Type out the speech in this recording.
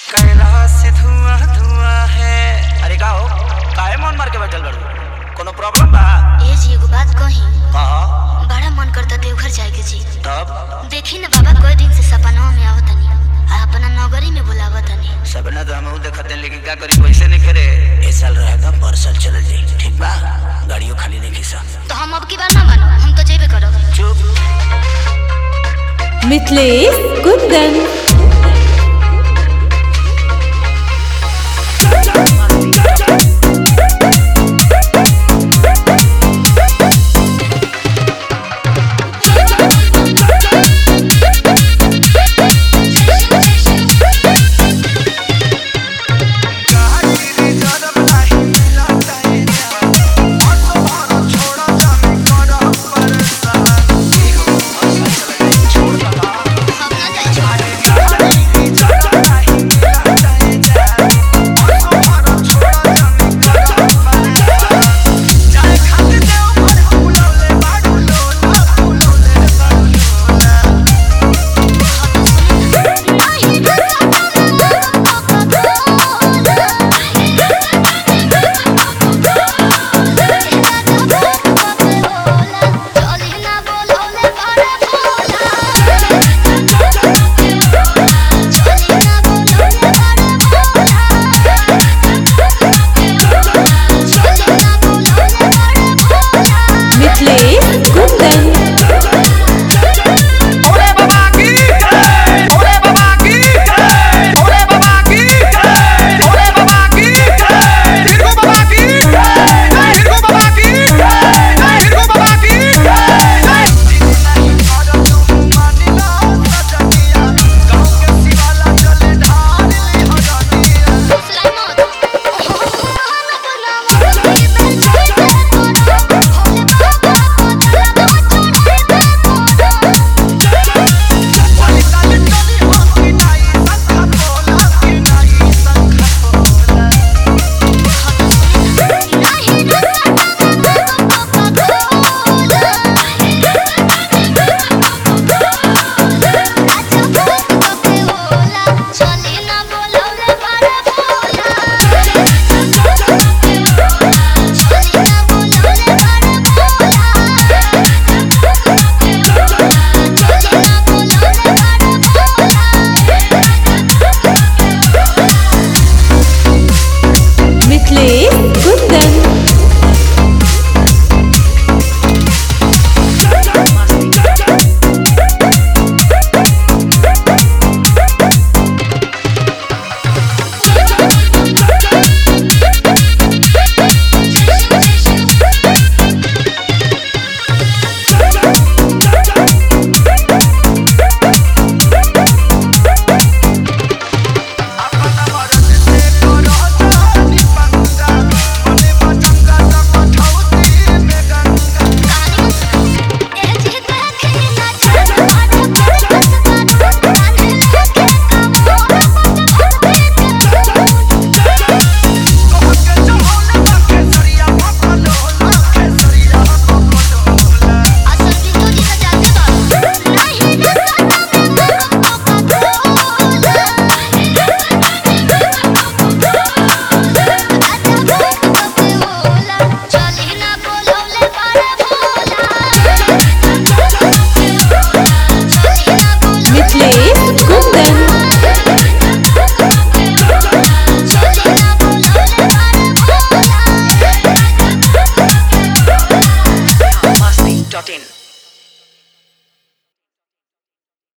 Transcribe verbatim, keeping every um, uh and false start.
कैलाश से धुआं धुआं है। अरे का हो काहे मन मार के बैठल बड़ू? कोनो प्रॉब्लम बा? ए जी एगो बात कही। कहा। बड़ा मन करता देवघर जाए के जी। तब देखी ना बाबा कई दिन से सपना में आवतनी आ अपना नगरी में बुलावतनी। सपना तो हम देखते हैं लेकिन क्या करी पैसे नहीं करे। ए साल रहेगा पर साल चल जाई ठीक बा। गाड़ियों खाली नहीं खिसा तो हम अब की बार ना मानो हम तो जेबे करब। चुप। मिथिलेश कुंदन dot in